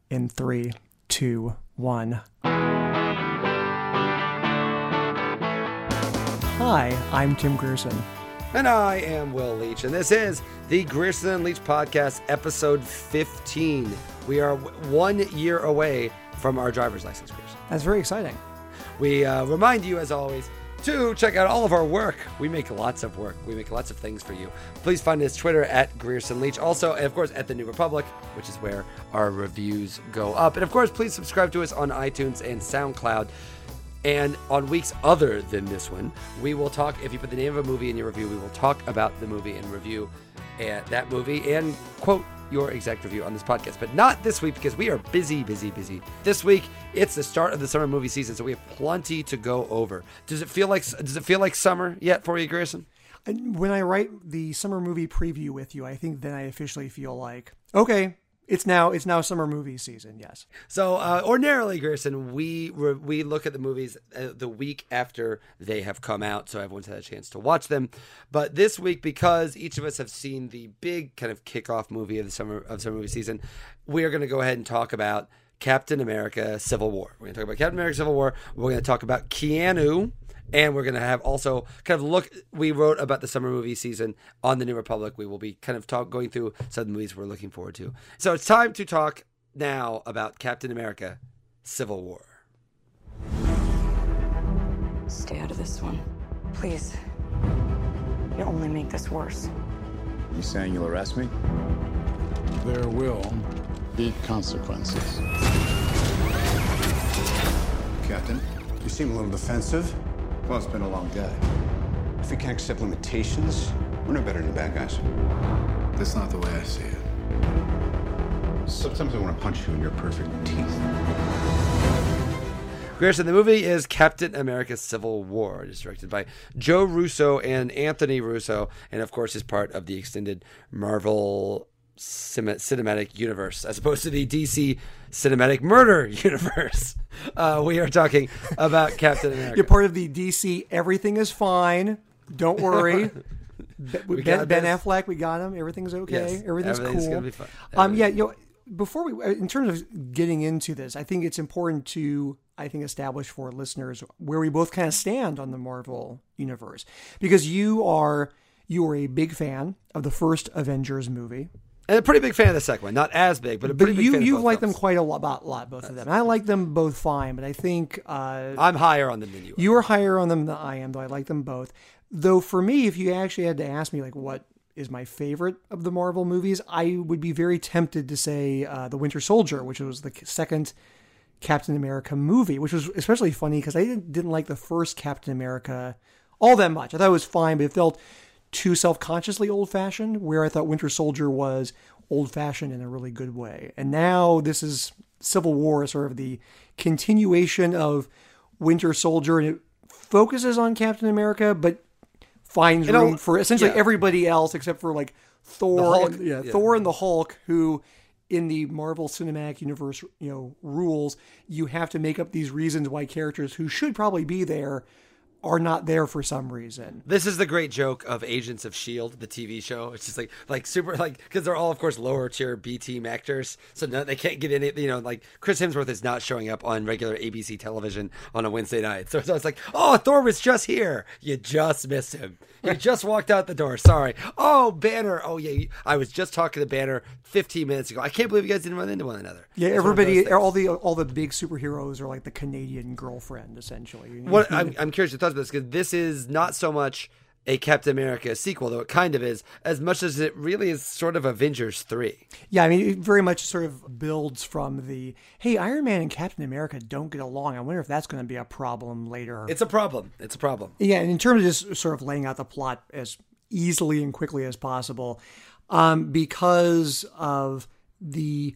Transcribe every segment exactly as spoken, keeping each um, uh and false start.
in three, two, one. Hi, I'm Tim Grierson. And I am Will Leach, and this is the Grierson and Leach Podcast, episode fifteen. We are one year away from our driver's license, Grierson. That's very exciting. We uh, remind you, as always, to check out all of our work. We make lots of work. We make lots of things for you. Please find us Twitter at Grierson Leach. Also, and of course, at The New Republic, which is where our reviews go up. And of course, please subscribe to us on iTunes and SoundCloud. And on weeks other than this one, we will talk, if you put the name of a movie in your review, we will talk about the movie and review uh, that movie and quote your exact review on this podcast. But not this week, because we are busy, busy, busy. This week, it's the start of the summer movie season, so we have plenty to go over. Does it feel like does it feel like summer yet for you, Grierson? When I write the summer movie preview with you, I think then I officially feel like, okay, It's now it's now summer movie season, yes. So uh, ordinarily, Grierson, we re- we look at the movies uh, the week after they have come out, so everyone's had a chance to watch them. But this week, because each of us have seen the big kind of kickoff movie of the summer of summer movie season, we are going to go ahead and talk about Captain America: Civil War. We're going to talk about Captain America: Civil War. We're going to talk about Keanu. And we're going to have also kind of look, we wrote about the summer movie season on The New Republic. We will be kind of talk, going through some of the movies we're looking forward to. So it's time to talk now about Captain America: Civil War. Stay out of this one, please. You only make this worse. You saying you'll arrest me? There will Be consequences. Captain, you seem a little defensive. Well, it's been a long day. If we can't accept limitations, we're no better than bad guys. That's not the way I see it. Sometimes I want to punch you in your perfect teeth. Grierson, the movie is Captain America: Civil War. It's directed by Joe Russo and Anthony Russo, and of course is part of the extended Marvel cinematic universe, as opposed to the D C cinematic murder universe. Uh, we are talking about Captain America. You're part of the D C Everything is Fine. Don't worry. We Ben, got Ben this. Affleck, we got him. Everything's okay. Yes, everything's, everything's cool. gonna be fine. Um, yeah, you know, before we, in terms of getting into this, I think it's important to, I think, establish for listeners where we both kind of stand on the Marvel universe, because you are you are a big fan of the first Avengers movie. And a pretty big fan of the second one. Not as big, but a But pretty big you fan of you both like films. them quite a lot, lot, lot both of them. And I like them both fine, but I think uh, I'm higher on them than you are. you are higher on them than I am, though I like them both. Though for me, if you actually had to ask me, like, what is my favorite of the Marvel movies, I would be very tempted to say uh, The Winter Soldier, which was the second Captain America movie, which was especially funny because I didn't, didn't like the first Captain America all that much. I thought it was fine, but it felt too self-consciously old-fashioned, where I thought Winter Soldier was old-fashioned in a really good way. And now this is Civil War, sort of the continuation of Winter Soldier, and it focuses on Captain America, but finds You know, room for essentially yeah. everybody else except for like Thor, The Hulk, and, yeah, yeah. Thor and the Hulk, who in the Marvel Cinematic Universe, you know, rules, you have to make up these reasons why characters who should probably be there are not there for some reason. This is the great joke of Agents of S H I E L D, the T V show. It's just like, like super, like, because they're all, of course, lower tier B team actors. So no, they can't get any, you know, like Chris Hemsworth is not showing up on regular A B C television on a Wednesday night. So, so it's like, oh, Thor was just here. You just missed him. You just walked out the door. Sorry. Oh, Banner. Oh, yeah. you- I was just talking to Banner fifteen minutes ago. I can't believe you guys didn't run into one another. Yeah, It's one of those everybody, things. all the all the big superheroes are like the Canadian girlfriend, essentially. What I'm, I'm curious your thoughts about this, because this is not so much a Captain America sequel, though it kind of is, as much as it really is sort of Avengers three. Yeah, I mean, it very much sort of builds from the, hey, Iron Man and Captain America don't get along. I wonder if that's going to be a problem later. It's a problem. It's a problem. Yeah, and in terms of just sort of laying out the plot as easily and quickly as possible, um, because of the,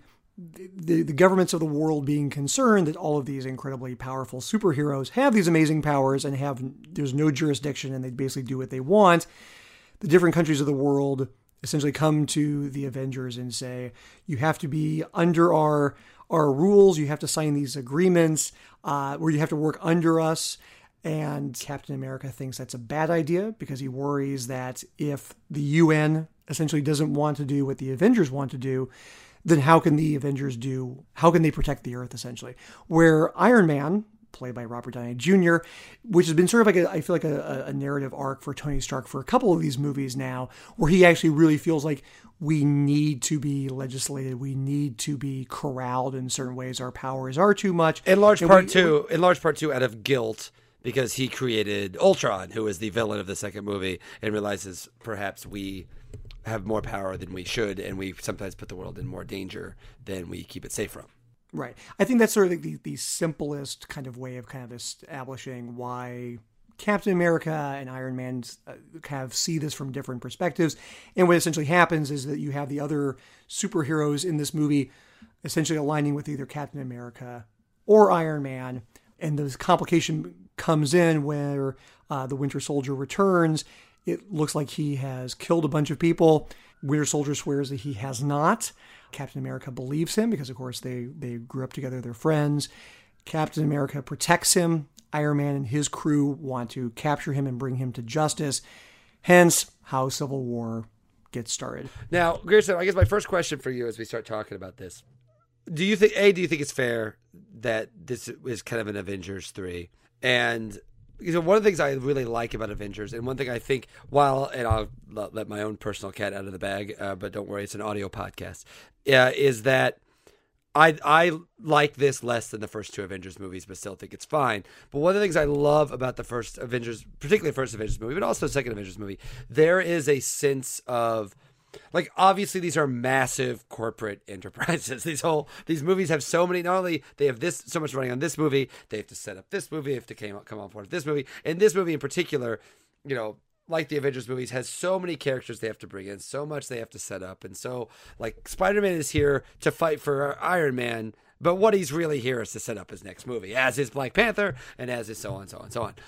the the governments of the world being concerned that all of these incredibly powerful superheroes have these amazing powers and have there's no jurisdiction and they basically do what they want. The different countries of the world essentially come to the Avengers and say, you have to be under our our rules. You have to sign these agreements uh, where you have to work under us. And Captain America thinks that's a bad idea because he worries that if the U N essentially doesn't want to do what the Avengers want to do, then how can the Avengers do, how can they protect the Earth, essentially? Where Iron Man, played by Robert Downey Junior, which has been sort of like, a, I feel like a, a narrative arc for Tony Stark for a couple of these movies now, where he actually really feels like we need to be legislated, we need to be corralled in certain ways, our powers are too much. In large And part we- too, in large part too, out of guilt, because he created Ultron, who is the villain of the second movie, and realizes perhaps we have more power than we should, and we sometimes put the world in more danger than we keep it safe from. Right. I think that's sort of like the, the simplest kind of way of kind of establishing why Captain America and Iron Man uh, kind of see this from different perspectives. And what essentially happens is that you have the other superheroes in this movie essentially aligning with either Captain America or Iron Man. And this complication comes in where uh, the Winter Soldier returns. It looks like he has killed a bunch of people. Winter Soldier swears that he has not. Captain America believes him because, of course, they, they grew up together, they're friends. Captain America protects him. Iron Man and his crew want to capture him and bring him to justice. Hence, how Civil War gets started. Now, Grierson, I guess my first question for you as we start talking about this, do you think, A, do you think it's fair that this is kind of an Avengers three? And you know, one of the things I really like about Avengers, and one thing I think, while, and I'll let my own personal cat out of the bag, uh, but don't worry, it's an audio podcast, uh, is that I I like this less than the first two Avengers movies, but still think it's fine. But one of the things I love about the first Avengers, particularly the first Avengers movie, but also the second Avengers movie, there is a sense of, like, obviously these are massive corporate enterprises. These whole these movies have so many. Not only they have this so much running on this movie, they have to set up this movie, they have to come come on board with this movie, and this movie in particular, you know, like the Avengers movies, has so many characters they have to bring in, so much they have to set up, and so like Spider-Man is here to fight for Iron Man, but what he's really here is to set up his next movie, as is Black Panther, and as is so on, so on, so on.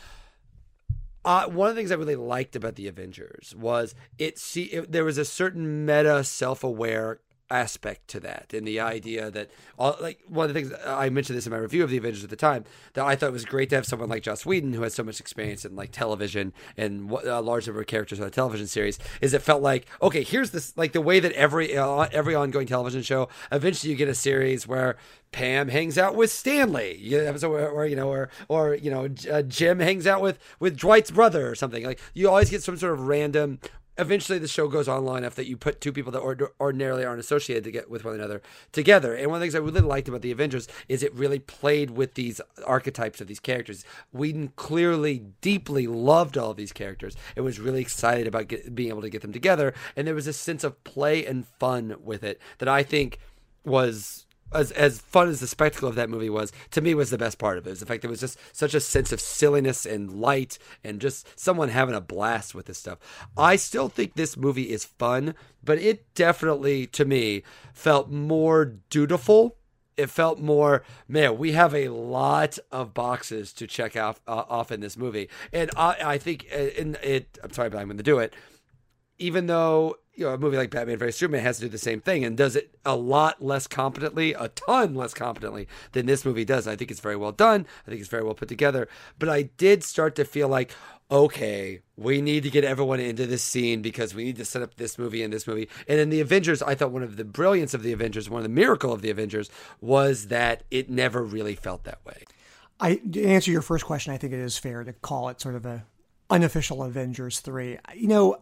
Uh, one of the things I really liked about the Avengers was it. See, it, there was a certain meta, self-aware aspect to that, and the idea that, all, like, one of the things I mentioned this in my review of the Avengers at the time, that I thought it was great to have someone like Joss Whedon, who has so much experience in like television and a large number of characters on a television series. Is it felt like, okay, here's this, like the way that every uh, every ongoing television show, eventually you get a series where Pam hangs out with Stanley, you know, so, or, or you know, or or you know, uh, Jim hangs out with with Dwight's brother or something. Like you always get some sort of random. Eventually, the show goes on long enough that you put two people that ord- ordinarily aren't associated to get with one another together. And one of the things I really liked about the Avengers is it really played with these archetypes of these characters. Whedon clearly, deeply loved all of these characters and was really excited about get, being able to get them together. And there was a sense of play and fun with it that I think was... As as fun as the spectacle of that movie was, to me was the best part of it. It was the fact that it was just such a sense of silliness and light and just someone having a blast with this stuff. I still think this movie is fun, but it definitely, to me, felt more dutiful. It felt more, man, we have a lot of boxes to check off, uh, off in this movie. And I, I think in it, I'm sorry, but I'm going to do it. Even though, you know, a movie like Batman versus Superman has to do the same thing and does it a lot less competently, a ton less competently than this movie does. I think it's very well done. I think it's very well put together. But I did start to feel like, okay, we need to get everyone into this scene because we need to set up this movie and this movie. And in the Avengers, I thought one of the brilliance of the Avengers, one of the miracle of the Avengers, was that it never really felt that way. I to answer your first question, I think it is fair to call it sort of a unofficial Avengers three. You know,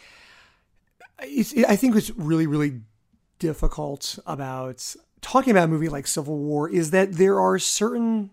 It's, it, I think what's really, really difficult about talking about a movie like Civil War is that there are certain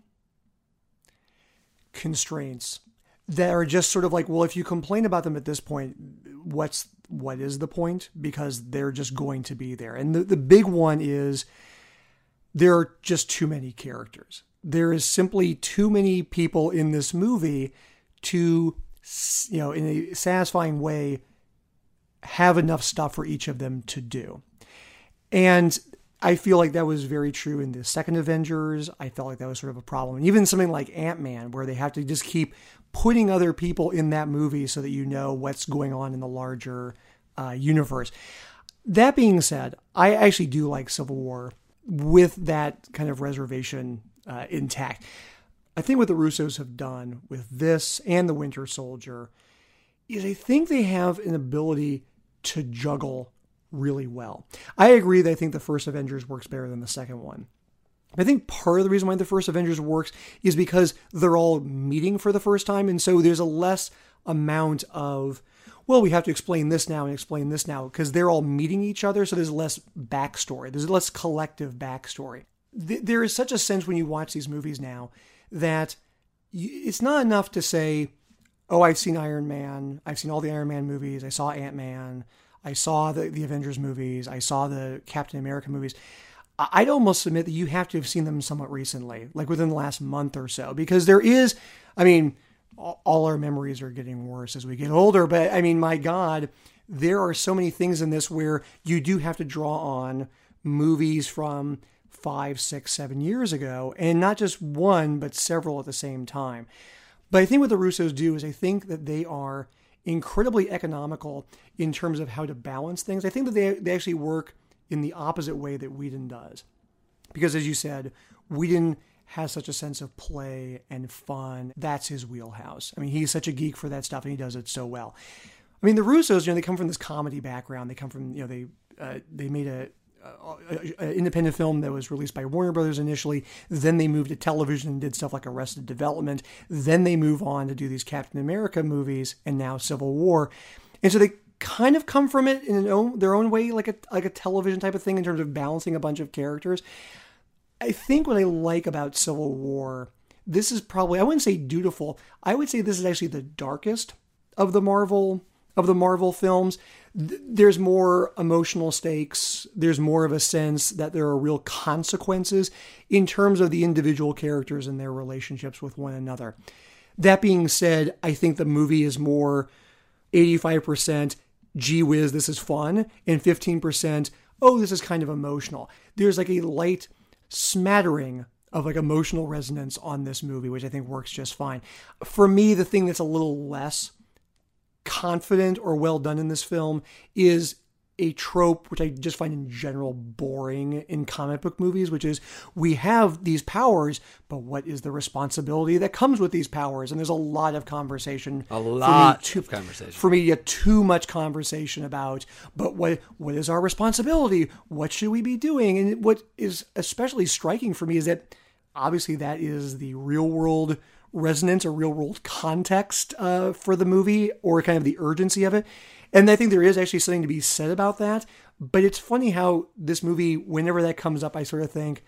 constraints that are just sort of like, well, if you complain about them at this point, what's what is the point? Because they're just going to be there. And the, the big one is there are just too many characters. There is simply too many people in this movie to, you know, in a satisfying way, have enough stuff for each of them to do. And I feel like that was very true in the second Avengers. I felt like that was sort of a problem. And even something like Ant-Man, where they have to just keep putting other people in that movie so that you know what's going on in the larger uh, universe. That being said, I actually do like Civil War with that kind of reservation uh, intact. I think what the Russos have done with this and the Winter Soldier is I think they have an ability to juggle really well. I agree that I think the first Avengers works better than the second one. I think part of the reason why the first Avengers works is because they're all meeting for the first time. And so there's a less amount of, well, we have to explain this now and explain this now, because they're all meeting each other. So there's less backstory. There's less collective backstory. There is such a sense when you watch these movies now that it's not enough to say, oh, I've seen Iron Man. I've seen all the Iron Man movies. I saw Ant-Man. I saw the, the Avengers movies. I saw the Captain America movies. I'd almost submit that you have to have seen them somewhat recently, like within the last month or so, because there is, I mean, all our memories are getting worse as we get older, but I mean, my God, there are so many things in this where you do have to draw on movies from five, six, seven years ago, and not just one, but several at the same time. But I think what the Russos do is I think that they are incredibly economical in terms of how to balance things. I think that they, they actually work in the opposite way that Whedon does. Because as you said, Whedon has such a sense of play and fun. That's his wheelhouse. I mean, he's such a geek for that stuff and he does it so well. I mean, the Russos, you know, they come from this comedy background. They come from, you know, they uh, they made a, a, a independent film that was released by Warner Brothers initially. Then they moved to television and did stuff like Arrested Development. Then they move on to do these Captain America movies and now Civil War. And so they kind of come from it in an own, their own way, like a like a television type of thing in terms of balancing a bunch of characters. I think what I like about Civil War, this is probably, I wouldn't say dutiful. I would say this is actually the darkest of the Marvel of the Marvel films. There's more emotional stakes. There's more of a sense that there are real consequences in terms of the individual characters and their relationships with one another. That being said, I think the movie is more eighty-five percent gee whiz, this is fun, and fifteen percent, oh, this is kind of emotional. There's like a light smattering of like emotional resonance on this movie, which I think works just fine. For me, the thing that's a little less confident or well done in this film is a trope, which I just find in general boring in comic book movies, which is we have these powers, but what is the responsibility that comes with these powers? And there's a lot of conversation. A lot too, of conversation. For me, yeah, too much conversation about, but what what is our responsibility? What should we be doing? And what is especially striking for me is that obviously that is the real world resonance or real world context uh, for the movie, or kind of the urgency of it. And I think there is actually something to be said about that. But it's funny how this movie, whenever that comes up, I sort of think,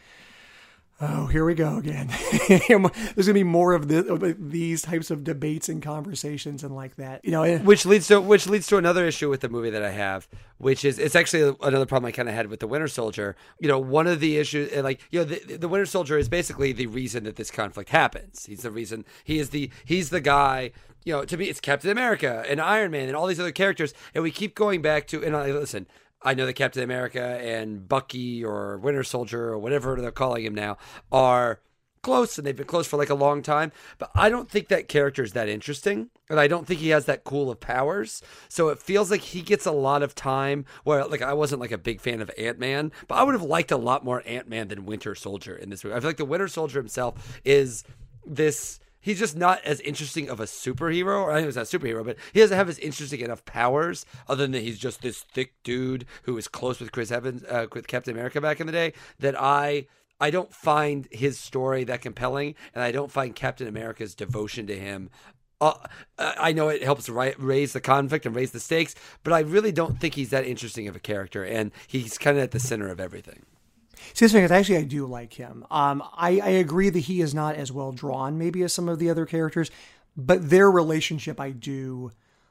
oh, here we go again. There's going to be more of, the, of these types of debates and conversations and like that. You know, which leads to which leads to another issue with the movie that I have, which is it's actually another problem I kind of had with the Winter Soldier. You know, one of the issues, like you know, the, the Winter Soldier is basically the reason that this conflict happens. He's the reason. He is the he's the guy. You know, to me, it's Captain America and Iron Man and all these other characters, and we keep going back to. And I listen. I know that Captain America and Bucky or Winter Soldier or whatever they're calling him now are close, and they've been close for like a long time. But I don't think that character is that interesting, and I don't think he has that cool of powers. So it feels like he gets a lot of time where, like, I wasn't like a big fan of Ant-Man, but I would have liked a lot more Ant-Man than Winter Soldier in this movie. I feel like the Winter Soldier himself is this... He's just not as interesting of a superhero, or I think he's not a superhero, but he doesn't have as interesting enough powers other than that he's just this thick dude who was close with Chris Evans, uh, with Captain America back in the day, that I I don't find his story that compelling, and I don't find Captain America's devotion to him. Uh, I know it helps ri- raise the conflict and raise the stakes, but I really don't think he's that interesting of a character, and he's kind of at the center of everything. See, this thing is actually, I do like him. Um, I, I agree that he is not as well drawn maybe as some of the other characters, but their relationship I do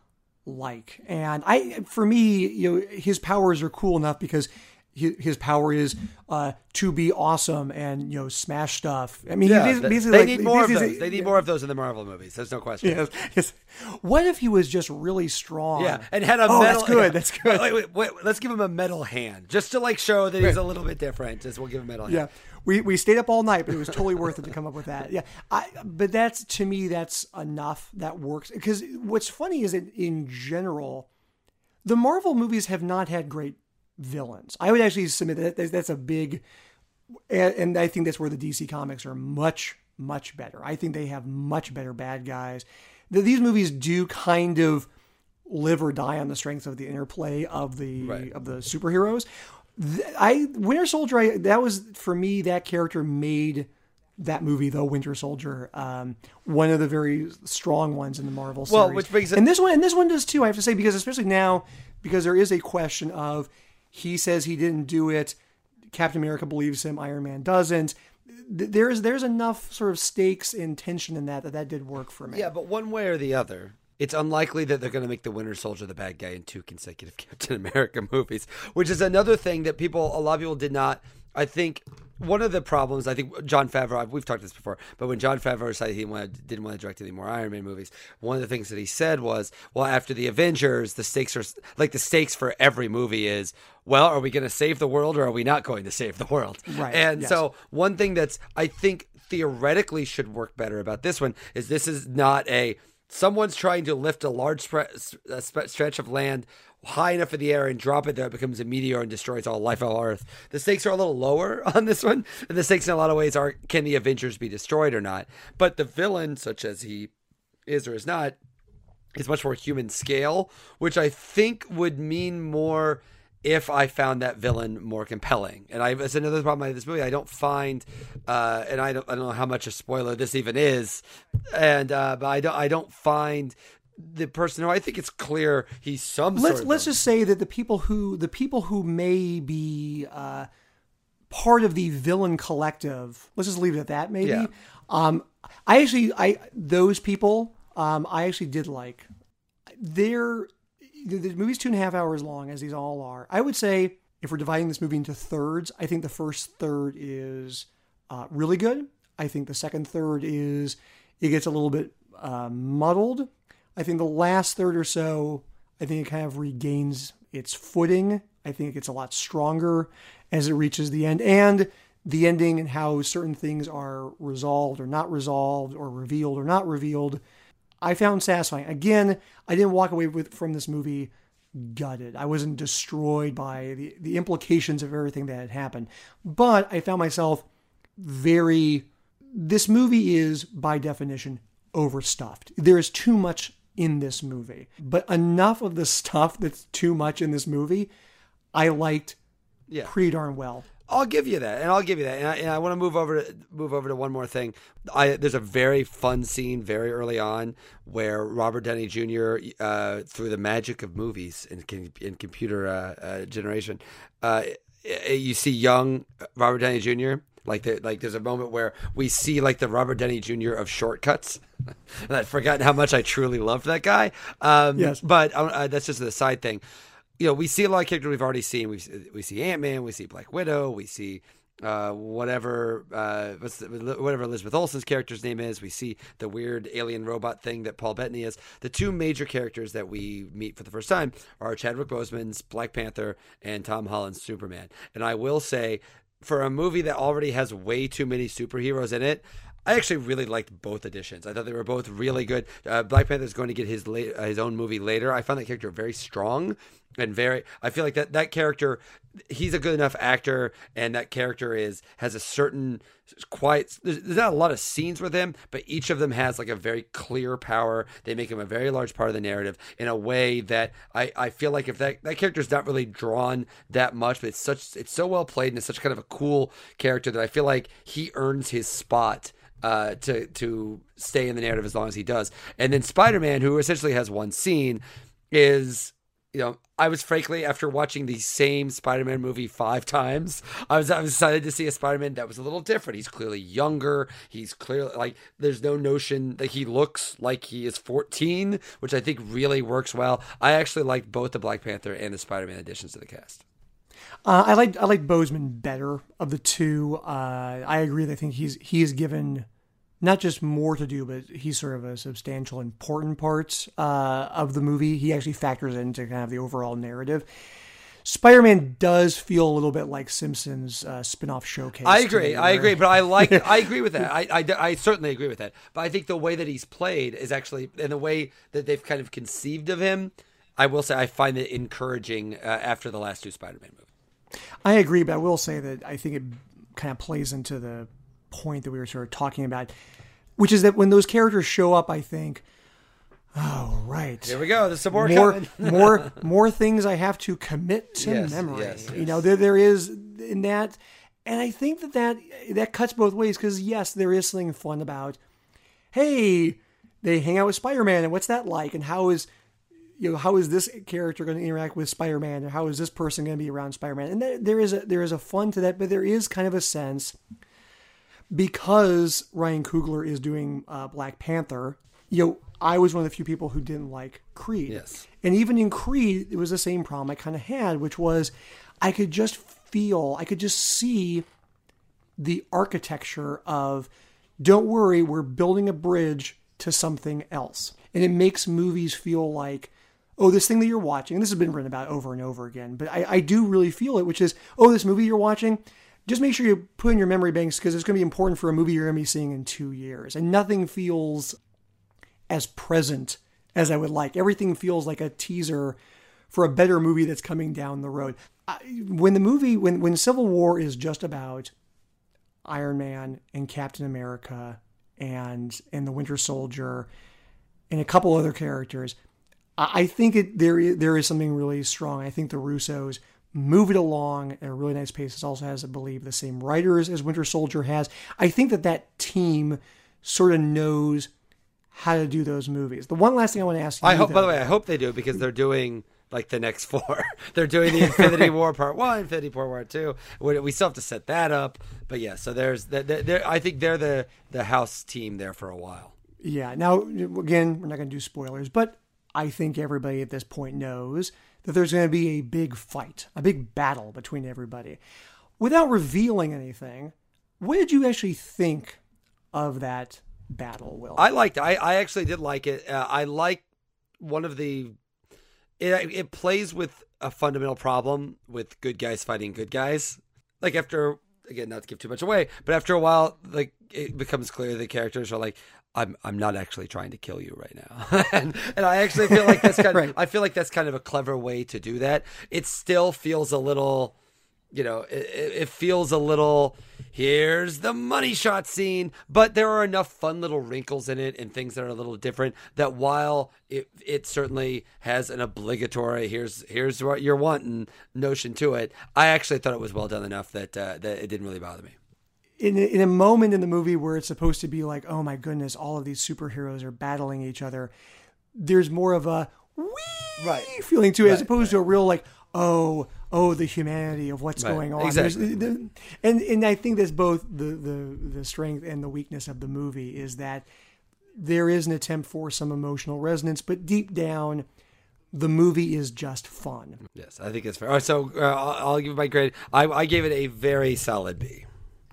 like. And I, for me, you know, his powers are cool enough because his, his power is uh, to be awesome and, you know, smash stuff. I mean, yeah, he basically they like, need more of those. Is, they need more of those in the Marvel movies. There's no question. Yes, yes. What if he was just really strong? Yeah, and had a oh, metal. That's good. Yeah. That's good. Wait, wait, wait, let's give him a metal hand, just to like show that he's a little bit different. Just we'll give him a metal hand. Yeah, we we stayed up all night, but it was totally worth it to come up with that. Yeah, I. But that's, to me, that's enough. That works. Because what's funny is that in general, the Marvel movies have not had great villains. I would actually submit that that's a big, and I think that's where the D C comics are much, much better. I think they have much better bad guys. These movies do kind of live or die on the strength of the interplay of the Right. of the superheroes. Th- I Winter Soldier, I, that was for me, that character made that movie, though, Winter Soldier, um, one of the very strong ones in the Marvel series. Well, which brings it- and this one, and this one does too. I have to say, because especially now, because there is a question of he says he didn't do it, Captain America believes him, Iron Man doesn't. Th- There's there's enough sort of stakes and tension in that that that did work for me. Yeah, but one way or the other, it's unlikely that they're going to make the Winter Soldier the bad guy in two consecutive Captain America movies, which is another thing that people, a lot of people did not, I think, one of the problems, I think Jon Favreau, we've talked this before, but when Jon Favreau decided he wanted, didn't want to direct any more Iron Man movies, one of the things that he said was, well, after the Avengers, the stakes are, like the stakes for every movie is, well, are we going to save the world or are we not going to save the world? Right, And yes. so one thing that's, I think, theoretically should work better about this one is this is not a, someone's trying to lift a large spre- a spe- stretch of land high enough in the air and drop it there, it becomes a meteor and destroys all life on Earth. The stakes are a little lower on this one, and the stakes in a lot of ways are, can the Avengers be destroyed or not? But the villain, such as he is or is not, is much more human scale, which I think would mean more if I found that villain more compelling. And I, that's another problem with this movie. I don't find, uh, and I don't, I don't know how much a spoiler this even is, and uh, but I don't, I don't find the person who I think it's clear he's some let's sort of let's villain. just say that the people who the people who may be uh, part of the villain collective. Let's just leave it at that. Maybe. Yeah. Um, I actually, I those people, um, I actually did like. They're the, the movie's two and a half hours long, as these all are. I would say if we're dividing this movie into thirds, I think the first third is uh, really good. I think the second third is it gets a little bit uh, muddled. I think the last third or so, I think it kind of regains its footing. I think it gets a lot stronger as it reaches the end. And the ending and how certain things are resolved or not resolved or revealed or not revealed, I found satisfying. Again, I didn't walk away with from this movie gutted. I wasn't destroyed by the, the implications of everything that had happened. But I found myself very... This movie is, by definition, overstuffed. There is too much in this movie. But enough of the stuff that's too much in this movie, I liked Yeah. pretty darn well. I'll give you that, and I'll give you that, and I, and I want to move over to move over to one more thing. I there's a very fun scene very early on where Robert Downey Junior, uh, through the magic of movies and in, in computer uh, uh, generation, uh, you see young Robert Downey Junior Like the, like there's a moment where we see like the Robert Downey Junior of Shortcuts, and I'd forgotten how much I truly loved that guy. Um, Yes. but uh, that's just the side thing. You know, we see a lot of characters we've already seen. We we see Ant-Man, we see Black Widow, we see uh, whatever uh, what's the, whatever Elizabeth Olsen's character's name is. We see the weird alien robot thing that Paul Bettany is. The two major characters that we meet for the first time are Chadwick Boseman's Black Panther and Tom Holland's Superman. And I will say, for a movie that already has way too many superheroes in it, I actually really liked both editions. I thought they were both really good. Uh, Black Panther is going to get his late, uh, his own movie later. I found that character very strong and very. I feel like that that character, he's a good enough actor, and that character is has a certain quiet. There's, there's not a lot of scenes with him, but each of them has like a very clear power. They make him a very large part of the narrative in a way that I, I feel like if that that character's not really drawn that much, but it's such it's so well played and it's such kind of a cool character that I feel like he earns his spot. Uh, to to stay in the narrative as long as he does. And then Spider-Man, who essentially has one scene, is, you know, I was frankly, after watching the same Spider-Man movie five times, I was I was excited to see a Spider-Man that was a little different. He's clearly younger. He's clearly, like, there's no notion that he looks like he is fourteen, which I think really works well. I actually liked both the Black Panther and the Spider-Man additions to the cast. Uh, I like I like Boseman better of the two. Uh, I agree that I think he's he is given not just more to do, but he's sort of a substantial, important part uh, of the movie. He actually factors into kind of the overall narrative. Spider-Man does feel a little bit like Simpsons uh, spin-off showcase. I to agree. me, I where- agree. But I like. I agree with that. I, I, I certainly agree with that. But I think the way that he's played is actually, and the way that they've kind of conceived of him, I will say I find it encouraging uh, after the last two Spider-Man movies. I agree, but I will say that I think it kind of plays into the point that we were sort of talking about, which is that when those characters show up, I think, Oh, right. Here we go. There's some more more, coming. more, more things I have to commit to Yes, memory. yes, You yes. know, there, there is in that, and I think that that, that cuts both ways because yes, there is something fun about, hey, they hang out with Spider-Man, and what's that like, and how is, you know, how is this character going to interact with Spider-Man, or how is this person going to be around Spider-Man? And there, there is a there is a fun to that, but there is kind of a sense because Ryan Coogler is doing uh, Black Panther. You know, I was one of the few people who didn't like Creed. Yes. And even in Creed, it was the same problem I kind of had, which was I could just feel, I could just see the architecture of, don't worry, we're building a bridge to something else. And it makes movies feel like, oh, this thing that you're watching, and this has been written about over and over again, but I, I do really feel it, which is, oh, this movie you're watching, just make sure you put in your memory banks because it's going to be important for a movie you're going to be seeing in two years. And nothing feels as present as I would like. Everything feels like a teaser for a better movie that's coming down the road. I, when the movie, when, when Civil War is just about Iron Man and Captain America and, and the Winter Soldier and a couple other characters, I, I think it, there, is, there is something really strong. I think the Russos move it along at a really nice pace. It also has, I believe, the same writers as Winter Soldier has. I think that that team sort of knows how to do those movies. The one last thing I want to ask you. I hope, though, by the way, I hope they do because they're doing like the next four. They're doing the Infinity War Part One, Infinity War Part Two. We, we still have to set that up, but yeah. So there's, they're, they're, I think they're the the house team there for a while. Yeah. Now, again, we're not going to do spoilers, but I think everybody at this point knows that there's going to be a big fight, a big battle between everybody. Without revealing anything, what did you actually think of that battle, Will? I liked. I I actually did like it. Uh, I like one of the. It it plays with a fundamental problem with good guys fighting good guys. Like after again, not to give too much away, but after a while, like it becomes clear the characters are like, I'm I'm not actually trying to kill you right now, and and I actually feel like that's kind of Right. I feel like that's kind of a clever way to do that. It still feels a little, you know, it, it feels a little. Here's the money shot scene, but there are enough fun little wrinkles in it and things that are a little different that while it it certainly has an obligatory here's here's what you're wanting notion to it, I actually thought it was well done enough that uh, that it didn't really bother me. In a, in a moment in the movie where it's supposed to be like, oh my goodness, all of these superheroes are battling each other, there's more of a wee Right. feeling to it as Right, opposed to a real like, oh, oh, the humanity of what's Right, going on. exactly. There's- the- and and I think that's both the, the the strength and the weakness of the movie is that there is an attempt for some emotional resonance, but deep down, the movie is just fun. Yes, I think it's fair. All right, so uh, I'll, I'll give my grade. I, I gave it a very solid B.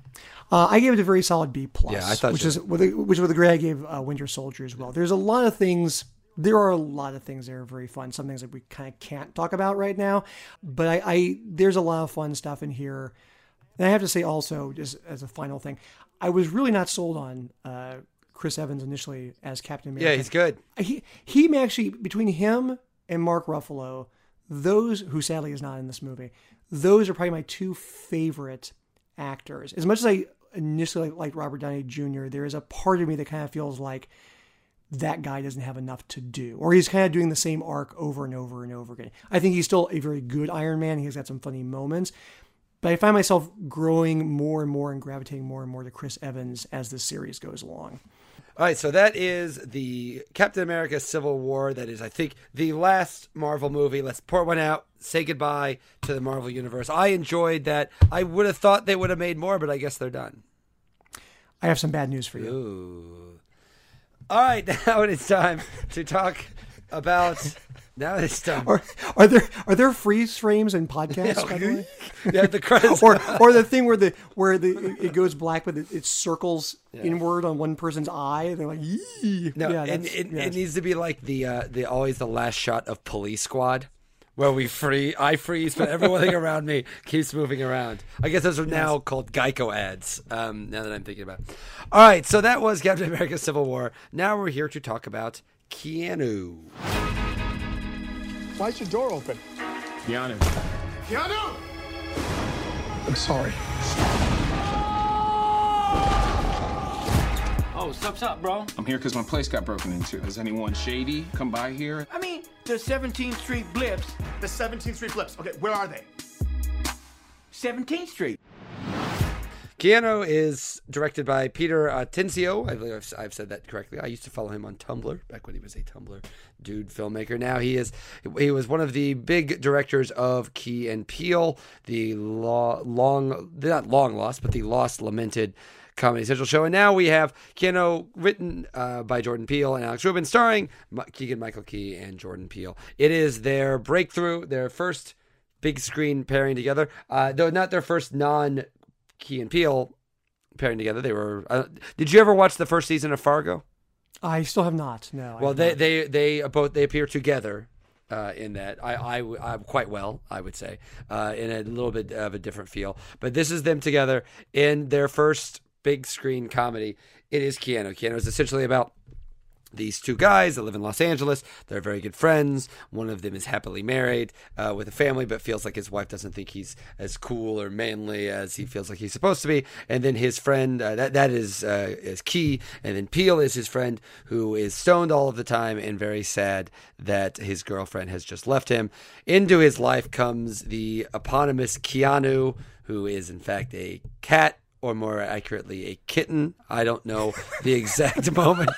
Uh, I gave it a very solid B plus. Yeah, I thought which you- is with the, which was the grade I gave uh, Winter Soldier as well. There's a lot of things. There are a lot of things that are very fun. Some things that we kind of can't talk about right now, but I, I there's a lot of fun stuff in here. And I have to say also, just as a final thing, I was really not sold on uh, Chris Evans initially as Captain America. Yeah, he's good. He he may actually, between him and Mark Ruffalo, those who sadly is not in this movie, those are probably my two favorite actors. As much as I initially liked Robert Downey Junior, there is a part of me that kind of feels like that guy doesn't have enough to do, or he's kind of doing the same arc over and over and over again. I think he's still a very good Iron Man. He's got some funny moments, but I find myself growing more and more and gravitating more and more to Chris Evans as this series goes along. All right, so that is the Captain America Civil War. That is, I think, the last Marvel movie. Let's pour one out, say goodbye to the Marvel Universe. I enjoyed that. I would have thought they would have made more, but I guess they're done. I have some bad news for you. Ooh. All right, now it is time to talk about... Now it's time. Are, are there are there freeze frames in podcasts, by the way? Yeah, the credits. or or the thing where the where the it goes black but it, it circles inward on one person's eye and they're like yee. No, yeah, and that's- it, yes. it needs to be like the uh, the always the last shot of Police Squad, where we free I freeze, but everything around me keeps moving around. I guess those are now called Geico ads. Um, now that I'm thinking about it. All right, so that was Captain America: Civil War. Now we're here to talk about Keanu. Why's your door open? Keanu. Keanu! I'm sorry. Oh, sup, sup, bro? I'm here because my place got broken into. Has anyone shady come by here? I mean, the seventeenth Street Blips. The seventeenth Street Blips. Okay, where are they? seventeenth Street. Keanu is directed by Peter uh, Tincio. I believe I've, I've said that correctly. I used to follow him on Tumblr back when he was a Tumblr dude filmmaker. Now he is he was one of the big directors of Key and Peele, the lo- long not long lost, but the lost lamented Comedy Central show. And now we have Keanu, written uh, by Jordan Peele and Alex Rubin, starring Keegan-Michael Key and Jordan Peele. It is their breakthrough, their first big screen pairing together, uh, though not their first non Key and Peele pairing together. They were. Uh, did you ever watch the first season of Fargo? I still have not. No. Well, they, not. they they both they appear together uh, in that. I I I quite well, I would say, uh, in a little bit of a different feel. But this is them together in their first big screen comedy. It is Keanu. Keanu is essentially about these two guys that live in Los Angeles. They're very good friends. One of them is happily married uh, with a family, but feels like his wife doesn't think he's as cool or manly as he feels like he's supposed to be. And then his friend, uh, that that is uh, is Key. And then Peele is his friend, who is stoned all of the time and very sad that his girlfriend has just left him. Into his life comes the eponymous Keanu, who is in fact a cat, or more accurately, a kitten. I don't know the exact moment.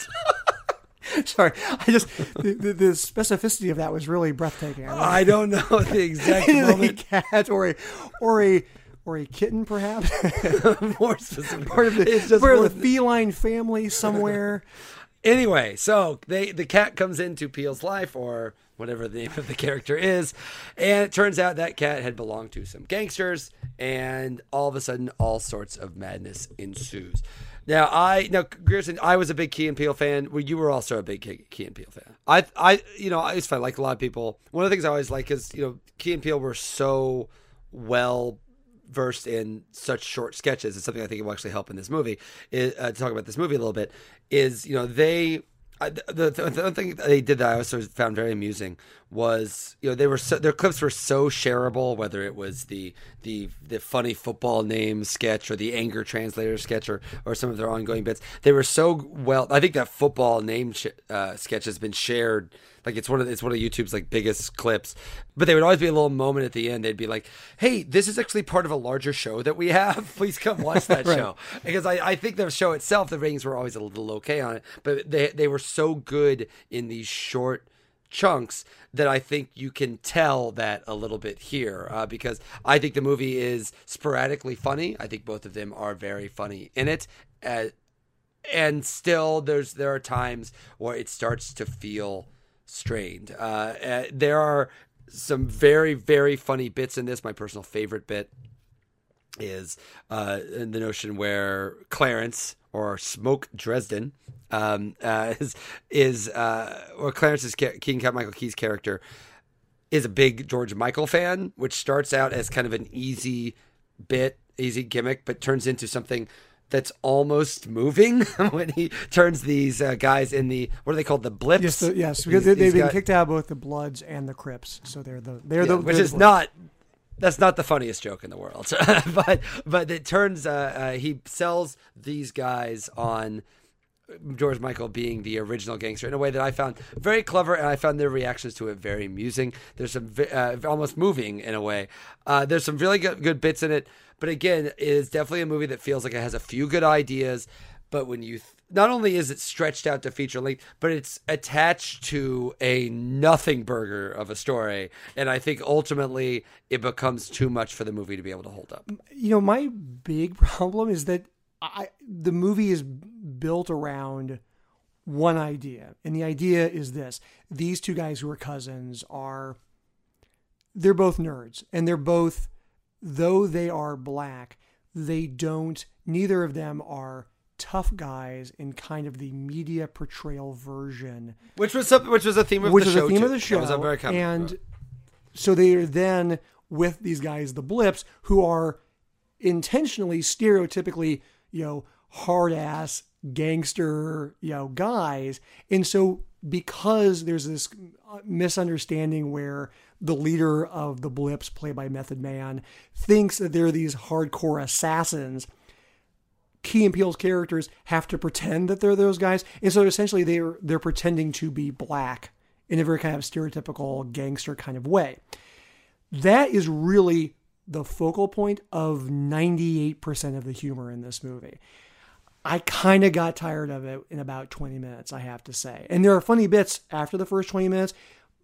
Sorry, I just the, the, the specificity of that was really breathtaking. I, I don't know the exact moment. A cat or a or a or a kitten, perhaps. More specific. Part of the, it's just part of the feline family somewhere. Anyway, so they the cat comes into Peele's life, or whatever the name of the character is, and it turns out that cat had belonged to some gangsters, and all of a sudden, all sorts of madness ensues. Now, I now Grierson, I was a big Key and Peele fan. Well, you were also a big Key, Key and Peele fan. I, I, you know, it's fun. Like a lot of people, one of the things I always like is, you know, Key and Peele were so well versed in such short sketches. It's something I think will actually help in this movie. Is, uh, to talk about this movie a little bit is, you know, they. I, the, the, the thing they did that I also found very amusing was, you know, they were so, their clips were so shareable, whether it was the the the funny football name sketch or the anger translator sketch or, or some of their ongoing bits. They were so well. I think that football name sh- uh, sketch has been shared. Like it's one of it's one of YouTube's like biggest clips. But they would always be a little moment at the end. They'd be like, "Hey, this is actually part of a larger show that we have. Please come watch that right. show." Because I, I think the show itself, the ratings were always a little okay on it, but they they were so good in these short chunks that I think you can tell that a little bit here, uh, because I think the movie is sporadically funny. I think both of them are very funny in it, uh, and still there's there are times where it starts to feel strained. Uh, uh, there are some very, very funny bits in this. My personal favorite bit is uh, the notion where Clarence, or Smoke Dresden, um, uh, is, is uh, or Clarence's Keegan-Michael Key's character is a big George Michael fan, which starts out as kind of an easy bit, easy gimmick, but turns into something that's almost moving when he turns these uh, guys in the, what are they called, the Blips? Yes, the, yes, because these, they've been guys, kicked out of both the Bloods and the Crips, so they're the they're yeah, the which they're is the not. That's not the funniest joke in the world, but but it turns uh, uh, he sells these guys on George Michael being the original gangster in a way that I found very clever, and I found their reactions to it very amusing. There's some uh, almost moving in a way. Uh, there's some really good, good bits in it, but again, it is definitely a movie that feels like it has a few good ideas, but when you th- not only is it stretched out to feature length, but it's attached to a nothing burger of a story, and I think ultimately it becomes too much for the movie to be able to hold up. You know, my big problem is that I, the movie is built around one idea, and the idea is this: these two guys who are cousins are, they're both nerds, and they're both, though they are black, they don't, neither of them are tough guys in kind of the media portrayal version, which was some, which was a theme of which the was show. a theme too. of the show, was a very common and book. So they are then with these guys, the Blips, who are intentionally, stereotypically, you know, hard ass gangster, you know, guys, and so because there's this misunderstanding where the leader of the Blips, played by Method Man, thinks that they're these hardcore assassins. Key and Peele's characters have to pretend that they're those guys. And so essentially they're, they're pretending to be black in a very kind of stereotypical gangster kind of way. That is really the focal point of ninety-eight percent of the humor in this movie. I kind of got tired of it in about twenty minutes, I have to say. And there are funny bits after the first twenty minutes,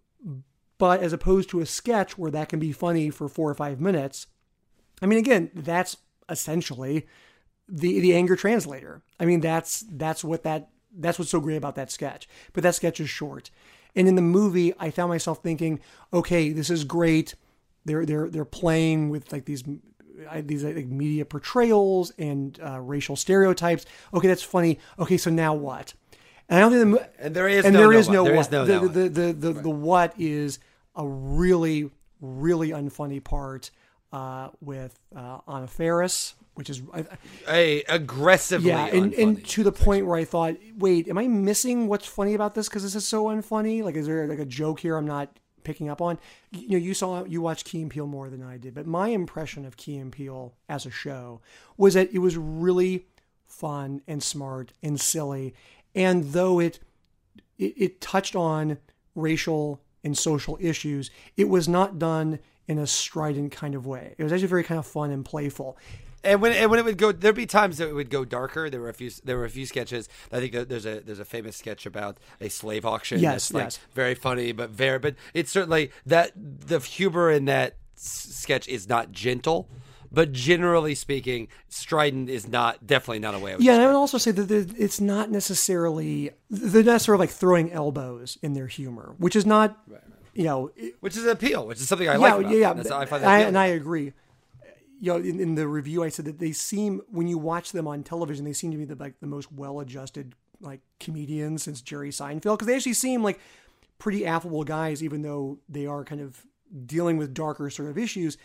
but as opposed to a sketch where that can be funny for four or five minutes, I mean, again, that's essentially the the anger translator. I mean, that's that's what that that's what's so great about that sketch. But that sketch is short. And in the movie, I found myself thinking, okay, this is great. They're they're they're playing with like these these like media portrayals and uh, racial stereotypes. Okay, that's funny. Okay, so now what? And I don't think the and there is and no, there no is what. no there what. Is no the, no the, the the the, right. the what is a really really unfunny part uh, with uh, Anna Faris, which is a aggressively yeah, and, unfunny. and to the point where I thought, wait, am I missing what's funny about this? Because this is so unfunny. Like, is there like a joke here I'm not picking up on? You know, you saw you watched Key and Peele more than I did, but my impression of Key and Peele as a show was that it was really fun and smart and silly, and though it it, it touched on racial and social issues, it was not done in a strident kind of way. It was actually very kind of fun and playful. And when and when it would go, there'd be times that it would go darker. There were a few. There were a few sketches. I think that there's a there's a famous sketch about a slave auction. Yes, that's like yes. very funny, but very. But it's certainly that the humor in that s- sketch is not gentle. But generally speaking, strident is not definitely not a way. I would yeah, and I describe would also say that it's not necessarily they're not sort of like throwing elbows in their humor, which is not, right, right. you know, which is an appeal, which is something I yeah, like. About yeah, them. yeah. I find that I, appealing. and I agree. You know, in, in the review, I said that they seem, when you watch them on television, they seem to be the like the most well-adjusted like comedians since Jerry Seinfeld, because they actually seem like pretty affable guys, even though they are kind of dealing with darker sort of issues.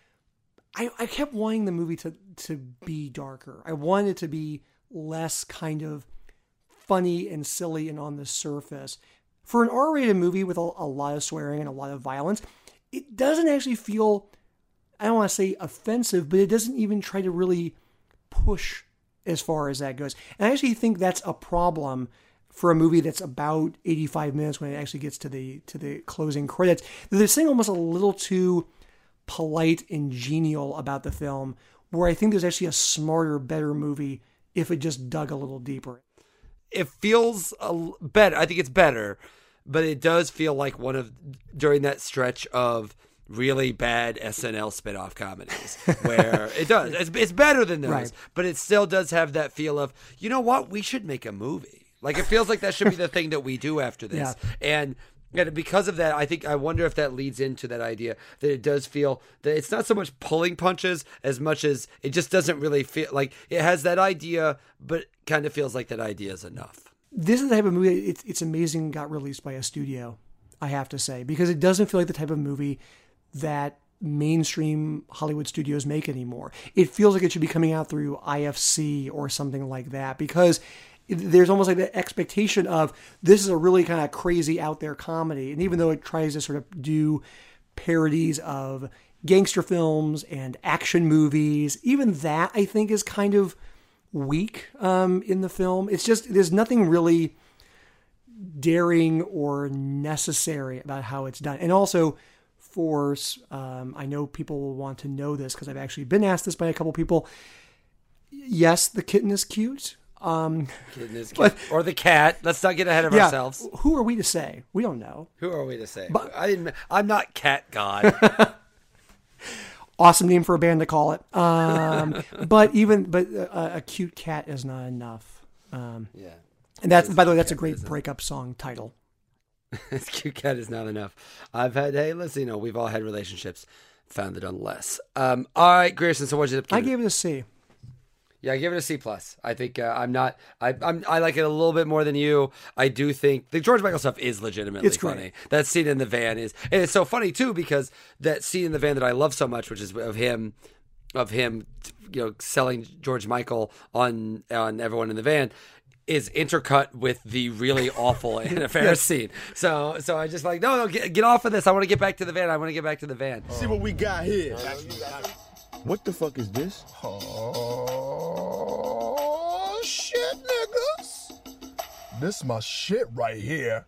I, I kept wanting the movie to to be darker. I wanted it to be less kind of funny and silly and on the surface. For an R-rated movie with a, a lot of swearing and a lot of violence, it doesn't actually feel, I don't want to say offensive, but it doesn't even try to really push as far as that goes. And I actually think that's a problem for a movie that's about eighty-five minutes when it actually gets to the to the closing credits. There's something almost a little too polite and genial about the film, where I think there's actually a smarter, better movie if it just dug a little deeper. It feels a, better. I think it's better, but it does feel like one of, during that stretch of really bad S N L spinoff comedies where it does. It's, it's better than those, right. But it still does have that feel of, you know what, we should make a movie. Like, it feels like that should be the thing that we do after this. Yeah. And And because of that, I think I wonder if that leads into that idea that it does feel that it's not so much pulling punches as much as it just doesn't really feel like it has that idea, but kind of feels like that idea is enough. This is the type of movie, it's, it's amazing, got released by a studio, I have to say, because it doesn't feel like the type of movie that mainstream Hollywood studios make anymore. It feels like it should be coming out through I F C or something like that, because there's almost like the expectation of this is a really kind of crazy out there comedy. And even though it tries to sort of do parodies of gangster films and action movies, even that I think is kind of weak um, in the film. It's just, there's nothing really daring or necessary about how it's done. And also for, um, I know people will want to know this because I've actually been asked this by a couple people. Yes, the kitten is cute. Um, but, or the cat. Let's not get ahead of yeah, ourselves. Who are we to say? We don't know. Who are we to say? But, I didn't, I'm not Cat God. Awesome name for a band to call it. Um, but even but a, a cute cat is not enough. Um, yeah, and that's by the way, that's a great breakup song title. Cute cat is not enough. I've had hey, listen, you know, we've all had relationships. Found it on less. Um, all right, Grierson. So what did you? I gave it a C. Yeah, I give it a C plus. I think uh, I'm not. I I'm, I like it a little bit more than you. I do think the George Michael stuff is legitimately it's funny. Great. That scene in the van is, and it's so funny too because that scene in the van that I love so much, which is of him, of him, you know, selling George Michael on on everyone in the van, is intercut with the really awful Anna Faris yes. scene. So so I just like no no get, get off of this. I want to get back to the van. I want to get back to the van. See what we got here. What the fuck is this? Oh. This my shit right here.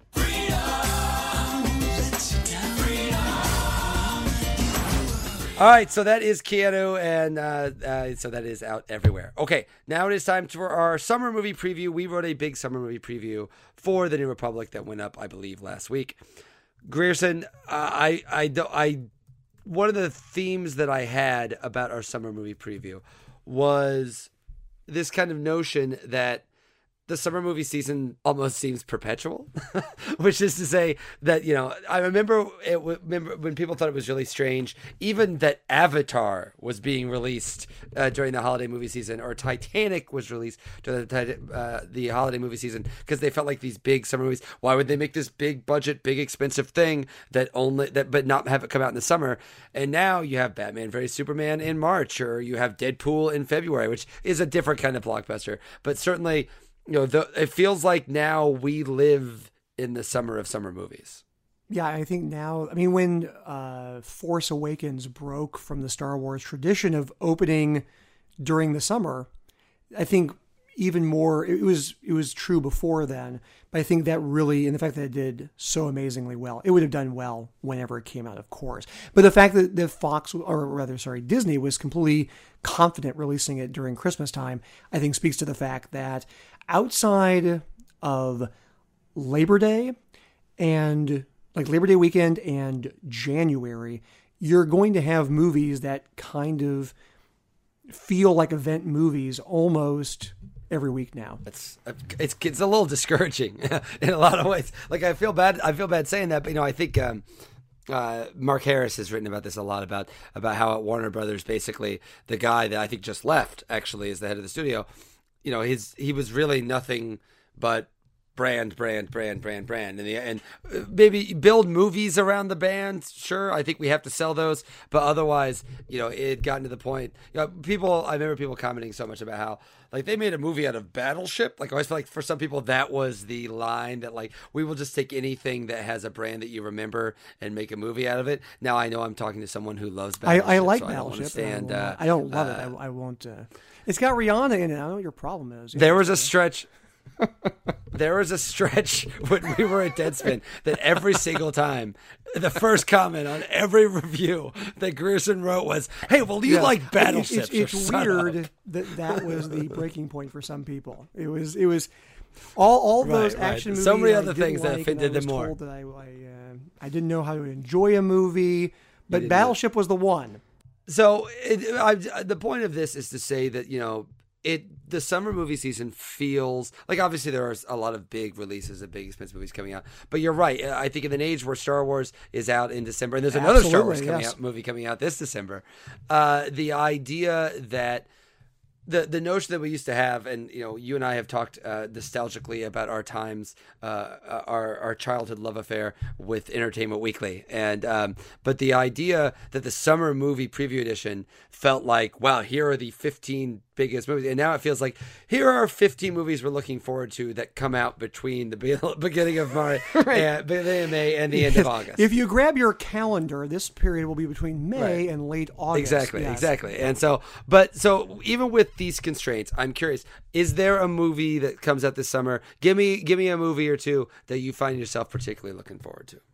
All right, so that is Keanu, and uh, uh, so that is out everywhere. Okay, now it is time for our summer movie preview. We wrote a big summer movie preview for The New Republic that went up, I believe, last week. Grierson, uh, I, I, I, one of the themes that I had about our summer movie preview was this kind of notion that the summer movie season almost seems perpetual, which is to say that, you know, I remember it remember when people thought it was really strange, even that Avatar was being released uh, during the holiday movie season, or Titanic was released during the, uh, the holiday movie season, because they felt like these big summer movies. Why would they make this big budget, big expensive thing that only that but not have it come out in the summer? And now you have Batman versus Superman in March, or you have Deadpool in February, which is a different kind of blockbuster, but certainly, you know, the, it feels like now we live in the summer of summer movies. Yeah, I think now, I mean, when uh, Force Awakens broke from the Star Wars tradition of opening during the summer, I think even more, it was it was true before then, but I think that really, and the fact that it did so amazingly well, it would have done well whenever it came out, of course. But the fact that the Fox, or rather, sorry, Disney was completely confident releasing it during Christmas time, I think speaks to the fact that outside of Labor Day and like Labor Day weekend and January, you're going to have movies that kind of feel like event movies almost every week now. It's it's it's a little discouraging in a lot of ways. Like I feel bad. I feel bad saying that, but you know, I think um, uh, Mark Harris has written about this a lot about about how at Warner Brothers, basically the guy that I think just left actually is the head of the studio. You know, his he was really nothing but brand, brand, brand, brand, brand, and the, and maybe build movies around the band. Sure, I think we have to sell those, but otherwise, you know, it had gotten to the point. You know, people. I remember people commenting so much about how like they made a movie out of Battleship. Like I always feel like for some people that was the line that like we will just take anything that has a brand that you remember and make a movie out of it. Now I know I'm talking to someone who loves Battleship. I, I like so Battleship. I don't, I, uh, I don't love uh, it. I, I won't. Uh, it's got Rihanna in it. I don't know what your problem is. There was a stretch. There was a stretch when we were at Deadspin that every single time, the first comment on every review that Grierson wrote was, "Hey, well, do you Yeah. like battleships?" It's, it's or weird up?" that that was the breaking point for some people. It was. It was all all Right, those right. action movies. So many I other didn't things that like, offended and I was them more. told that I I, uh, I didn't know how to enjoy a movie, but didn't Battleship was the one. So it, I, the point of this is to say that, you know, it the summer movie season feels like obviously there are a lot of big releases and big expensive movies coming out. But you're right. I think in an age where Star Wars is out in December, and there's another Star Wars Absolutely, coming yes. out movie coming out this December, uh, the idea that the the notion that we used to have, and you know, you and I have talked uh, nostalgically about our times, uh, our our childhood love affair with Entertainment Weekly, and um, but the idea that the summer movie preview edition felt like, wow, here are the fifteen biggest movies, and now it feels like here are fifteen movies we're looking forward to that come out between the be- beginning of March, Right. and, beginning of May, and the end of August. If you grab your calendar, this period will be between May Right. and late August. Exactly, Yes. exactly. And so, but so even with these constraints, I'm curious: is there a movie that comes out this summer? Give me, give me a movie or two that you find yourself particularly looking forward to.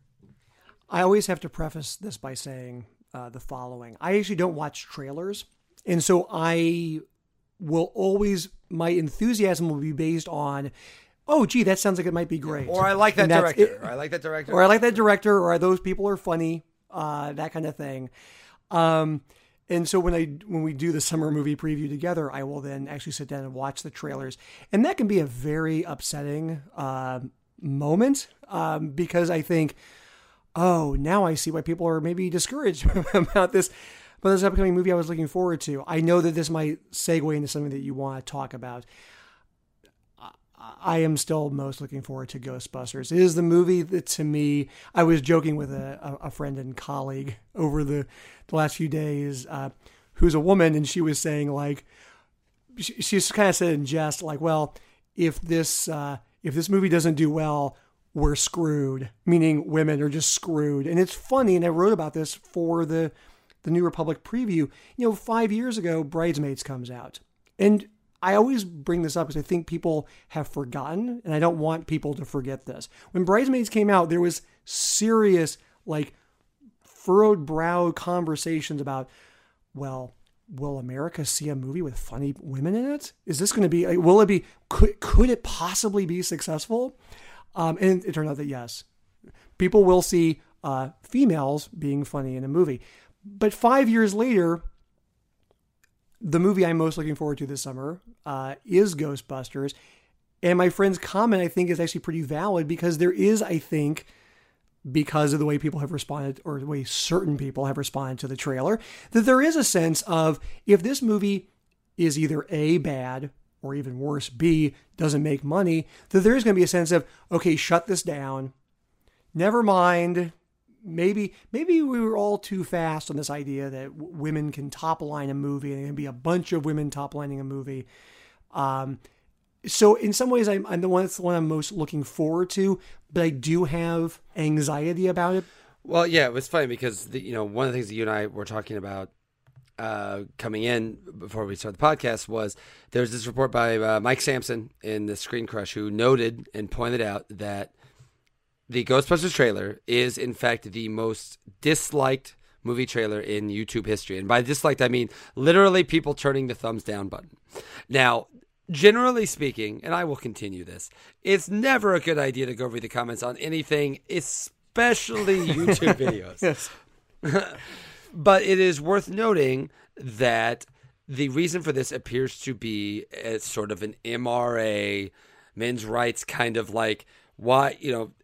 I always have to preface this by saying uh, the following. I actually don't watch trailers. And so I will always, my enthusiasm will be based on, oh, gee, that sounds like it might be great. Or I like that And that's director. it. Or I like that director. Or I like that director, or those people are funny, uh, that kind of thing. Um, and so when I when we do the summer movie preview together, I will then actually sit down and watch the trailers. And that can be a very upsetting uh, moment um, because I think, oh, now I see why people are maybe discouraged about this, about this upcoming movie I was looking forward to. I know that this might segue into something that you want to talk about. I am still most looking forward to Ghostbusters. It is the movie that, to me, I was joking with a, a friend and colleague over the, the last few days, uh, who's a woman, and she was saying, like, she, she just kind of said in jest, like, well, if this uh, if this movie doesn't do well, we're screwed, meaning women are just screwed. And it's funny, and I wrote about this for the, the New Republic preview. You know, five years ago, Bridesmaids comes out. And I always bring this up because I think people have forgotten, and I don't want people to forget this. When Bridesmaids came out, there was serious, like, furrowed brow conversations about, well, will America see a movie with funny women in it? Is this going to be, like, will it be, could, could it possibly be successful? Um, and it turned out that yes, people will see uh, females being funny in a movie. But five years later, the movie I'm most looking forward to this summer uh, is Ghostbusters. And my friend's comment, I think, is actually pretty valid because there is, I think, because of the way people have responded, or the way certain people have responded to the trailer, that there is a sense of, if this movie is either A, bad, or even worse, B, doesn't make money, that there is going to be a sense of, okay, shut this down. Never mind. Maybe maybe we were all too fast on this idea that w- women can top line a movie, and there can be a bunch of women top lining a movie. Um, so in some ways, I'm, I'm the one that's the one I'm most looking forward to, but I do have anxiety about it. Well, yeah, it was funny because the, you know, one of the things that you and I were talking about uh, coming in before we started the podcast was there was this report by uh, Mike Sampson in the Screen Crush who noted and pointed out that the Ghostbusters trailer is, in fact, the most disliked movie trailer in YouTube history. And by disliked, I mean literally people turning the thumbs down button. Now, generally speaking, and I will continue this, it's never a good idea to go read the comments on anything, especially YouTube videos. Yes. But it is worth noting that the reason for this appears to be as sort of an M R A, men's rights kind of like, why, you know,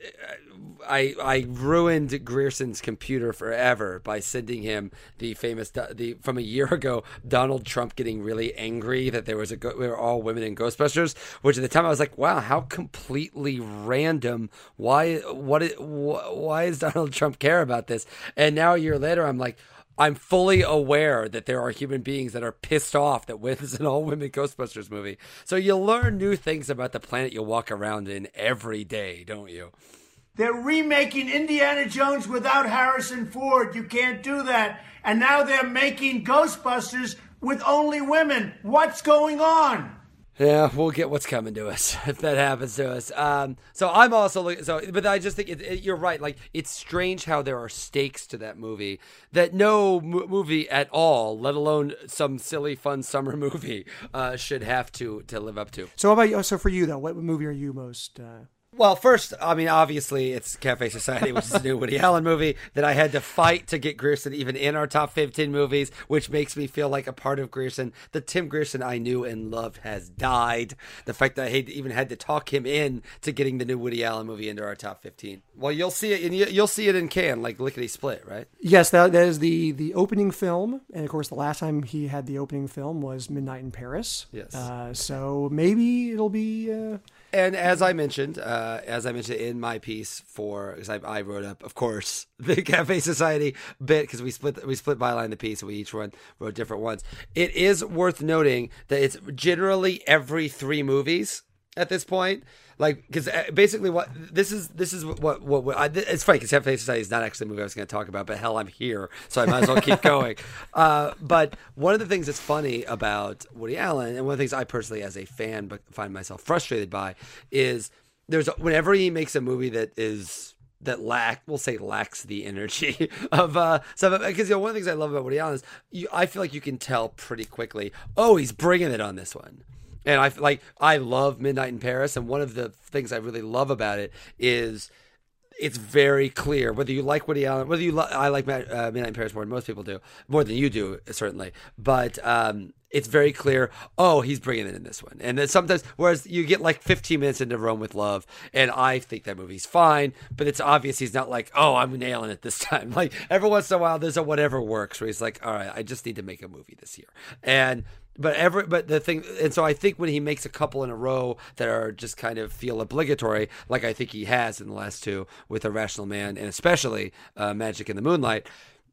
I I ruined Grierson's computer forever by sending him the famous, the from a year ago, Donald Trump getting really angry that there was a, we were all women in Ghostbusters, which at the time I was like, wow, how completely random. Why, what, why does Donald Trump care about this? And now a year later, I'm like, I'm fully aware that there are human beings that are pissed off that there's an all-women Ghostbusters movie. So you learn new things about the planet you walk around in every day, don't you? They're remaking Indiana Jones without Harrison Ford. You can't do that. And now they're making Ghostbusters with only women. What's going on? Yeah, we'll get what's coming to us if that happens to us. Um, so I'm also looking. So, but I just think it, it, you're right. Like, it's strange how there are stakes to that movie that no m- movie at all, let alone some silly, fun summer movie, uh, should have to to live up to. So, how about you? So, for you though, what movie are you most? Uh... Well, first, I mean, obviously, it's Cafe Society, which is a new Woody Allen movie that I had to fight to get Grierson even in our top fifteen movies, which makes me feel like a part of Grierson. The Tim Grierson I knew and loved has died. The fact that I even had to talk him in to getting the new Woody Allen movie into our top fifteen. Well, you'll see it, and you'll see it in Cannes, like Lickety Split, right? Yes, that, that is the, the opening film, and of course, the last time he had the opening film was Midnight in Paris. Yes. Uh, so maybe it'll be. Uh... And as I mentioned, uh, as I mentioned in my piece for, because I, I wrote up, of course, the Cafe Society bit, because we split we split byline the piece, and we each one wrote different ones. It is worth noting that it's generally every three movies at this point. Like, because basically what this is, this is what, what, what, what I, it's funny because Cafe Society is not actually a movie I was going to talk about, but hell, I'm here, so I might as well keep going. Uh, but one of the things that's funny about Woody Allen, and one of the things I personally as a fan but find myself frustrated by, is there's, whenever he makes a movie that is, that lack, we'll say lacks the energy of uh, some, because you know, one of the things I love about Woody Allen is you, I feel like you can tell pretty quickly, oh, he's bringing it on this one. And I like I love Midnight in Paris, and one of the things I really love about it is it's very clear whether you like Woody Allen, whether you li- I like uh, Midnight in Paris more than most people do, more than you do certainly. But um, it's very clear. Oh, he's bringing it in this one, and then sometimes, whereas you get like fifteen minutes into Rome with Love, and I think that movie's fine, but it's obvious he's not like, oh, I'm nailing it this time. Like every once in a while, there's a whatever works where he's like, all right, I just need to make a movie this year, and. But every, but the thing, and so I think when he makes a couple in a row that are just kind of feel obligatory, like I think he has in the last two with Irrational Man and especially uh, Magic in the Moonlight,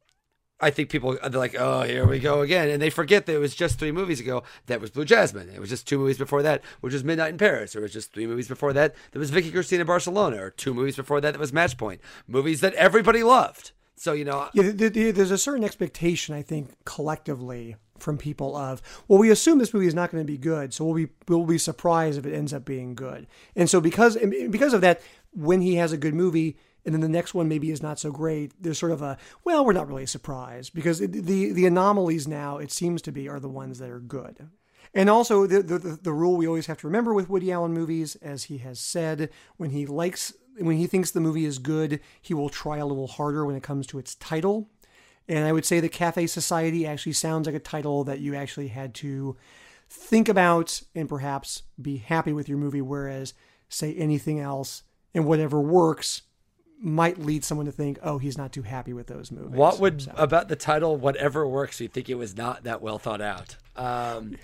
I think people they're like, oh, here we go again, and they forget that it was just three movies ago that was Blue Jasmine. It was just two movies before that, which was Midnight in Paris. Or it was just three movies before that that was Vicky Cristina Barcelona, or two movies before that that was Match Point. Movies that everybody loved. So, you know, yeah, there's a certain expectation, I think, collectively from people of, well, we assume this movie is not going to be good, so we'll be we'll be surprised if it ends up being good. And so because and because of that, when he has a good movie and then the next one maybe is not so great, there's sort of a, well, we're not really surprised, because it, the the anomalies now, it seems to be, are the ones that are good. And also the, the the rule we always have to remember with Woody Allen movies, as he has said, when he likes when he thinks the movie is good, he will try a little harder when it comes to its title. And I would say that Cafe Society actually sounds like a title that you actually had to think about and perhaps be happy with your movie, whereas, say, Anything Else and Whatever Works might lead someone to think, oh, he's not too happy with those movies. What would, so. about the title, Whatever Works, you think it was not that well thought out? Um...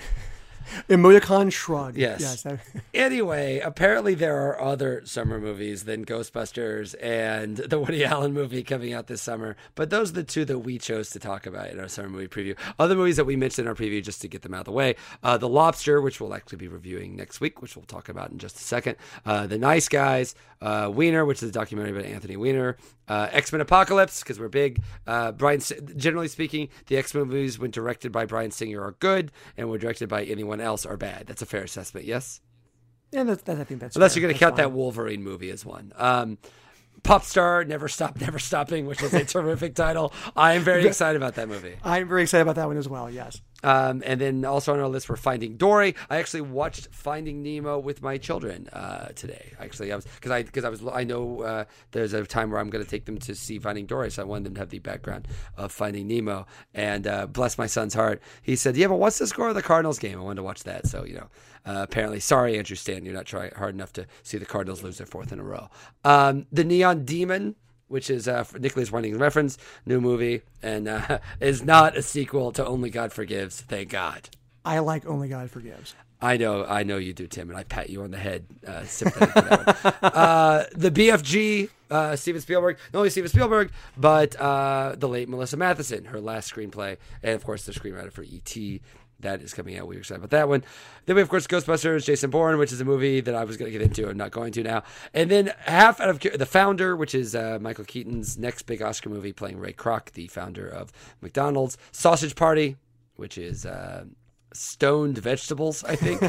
Emoticon shrug. Yes. yes that... Anyway, apparently there are other summer movies than Ghostbusters and the Woody Allen movie coming out this summer, but those are the two that we chose to talk about in our summer movie preview. Other movies that we mentioned in our preview, just to get them out of the way, uh, The Lobster, which we'll actually be reviewing next week, which we'll talk about in just a second, uh, The Nice Guys, uh, Wiener, which is a documentary about Anthony Weiner, uh, X-Men Apocalypse, because we're big. Uh, Brian, generally speaking, the X-Men movies, when directed by Bryan Singer, are good, and when directed by anyone else, are bad. That's a fair assessment, yes? Yeah, that's, that's, I think that's Unless fair. you're going to count fine. that Wolverine movie as one. Um, Pop Star, Never Stop, Never Stopping, which is a terrific title. I am very excited about that movie. I'm very excited about that one as well, yes. Um, and then also on our list, we're Finding Dory. I actually watched Finding Nemo with my children uh, today. Actually, I was because I because I was I know uh, there's a time where I'm going to take them to see Finding Dory, so I wanted them to have the background of Finding Nemo. And uh, bless my son's heart, he said, "Yeah, but what's the score of the Cardinals game?" I wanted to watch that. So you know, uh, apparently, sorry, Andrew Stanton, you're not trying hard enough to see the Cardinals lose their fourth in a row. Um, the Neon Demon, which is uh, Nicholas Winding Refn's new movie, and uh, is not a sequel to Only God Forgives, thank God. I like Only God Forgives. I know, I know you do, Tim, and I pat you on the head. Uh, sympathetic to that one. Uh, the B F G, uh, Steven Spielberg, not only Steven Spielberg, but uh, the late Melissa Matheson, her last screenplay, and of course the screenwriter for E T That is coming out. We're excited about that one. Then we have, of course, Ghostbusters, Jason Bourne, which is a movie that I was going to get into. I'm not going to now. And then half out of The Founder, which is uh, Michael Keaton's next big Oscar movie, playing Ray Kroc, the founder of McDonald's. Sausage Party, which is uh, Stoned Vegetables, I think.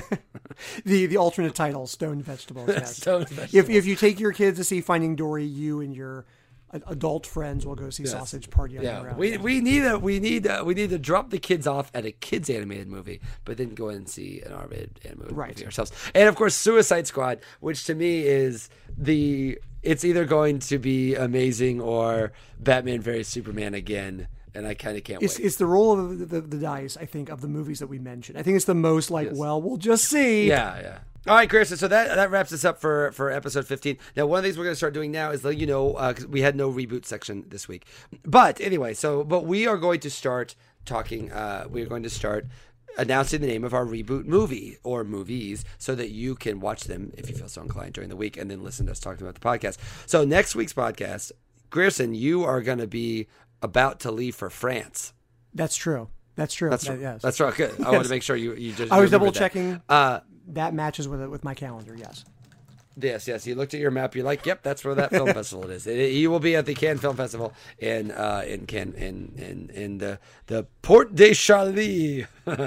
the the alternate title, Stoned Vegetables. Yes. Stoned Vegetables. If if you take your kids to see Finding Dory, you and your adult friends will go see yes. Sausage Party on yeah. their own. We we need a we need a, we need to drop the kids off at a kids animated movie, but then go in and see an R-rated animated right. movie ourselves. And of course, Suicide Squad, which to me is the it's either going to be amazing or Batman versus Superman again. And I kind of can't it's, wait. It's the roll of the, the, the dice, I think, of the movies that we mentioned. I think it's the most like, yes. well, we'll just see. Yeah, yeah. All right, Chris. So that that wraps us up for, for episode fifteen. Now, one of the things we're going to start doing now is let you know, because uh, we had no reboot section this week. But anyway, so but we are going to start talking. Uh, we are going to start announcing the name of our reboot movie or movies so that you can watch them if you feel so inclined during the week and then listen to us talking about the podcast. So next week's podcast, Grierson, you are going to be about to leave for France. That's true. That's true. That's that, yes. That's right. Good. I yes. want to make sure you you just. I was double checking. That. Uh, that matches with it with my calendar. Yes. Yes, yes. You looked at your map. You're like, "Yep, that's where that film festival is." It, it, you will be at the Cannes Film Festival in uh, in Cannes in in in the the Porte de Charlie.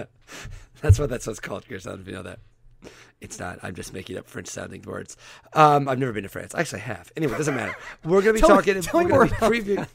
That's what that's what's called, Chris. I don't know if you know that. It's not. I'm just making up French sounding words. Um, I've never been to France. Actually, I have. Anyway, it doesn't matter. We're going to be tell talking. Me, tell we're me going more to be previewing.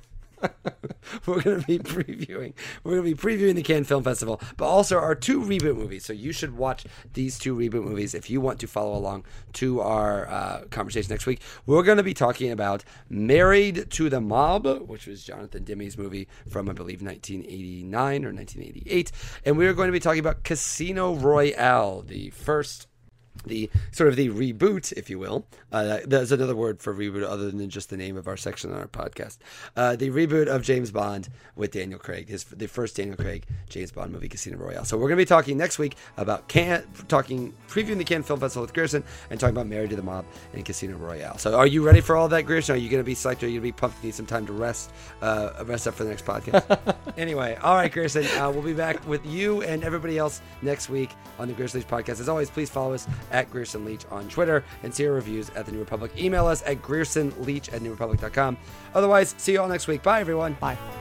We're going to be previewing. We're going to be previewing the Cannes Film Festival, but also our two reboot movies. So you should watch these two reboot movies if you want to follow along to our uh, conversation next week. We're going to be talking about Married to the Mob, which was Jonathan Demme's movie from, I believe, nineteen eighty-nine or nineteen eighty-eight, and we are going to be talking about Casino Royale, the first. The sort of the reboot, if you will. Uh, there's another word for reboot other than just the name of our section on our podcast. Uh, the reboot of James Bond with Daniel Craig, his the first Daniel Craig James Bond movie, Casino Royale. So we're going to be talking next week about Cannes, talking previewing the Cannes Film Festival with Grierson, and talking about Married to the Mob and Casino Royale. So are you ready for all that, Grierson? Are you going to be psyched? Are you going to be pumped? Need some time to rest, uh, rest up for the next podcast. Anyway, all right, Grierson, uh, we'll be back with you and everybody else next week on the Grierson Leach podcast. As always, please follow us at Grierson Leach on Twitter and see our reviews at the New Republic. Email us at griersonleach at new republic dot com. Otherwise, see you all next week. Bye, everyone. Bye.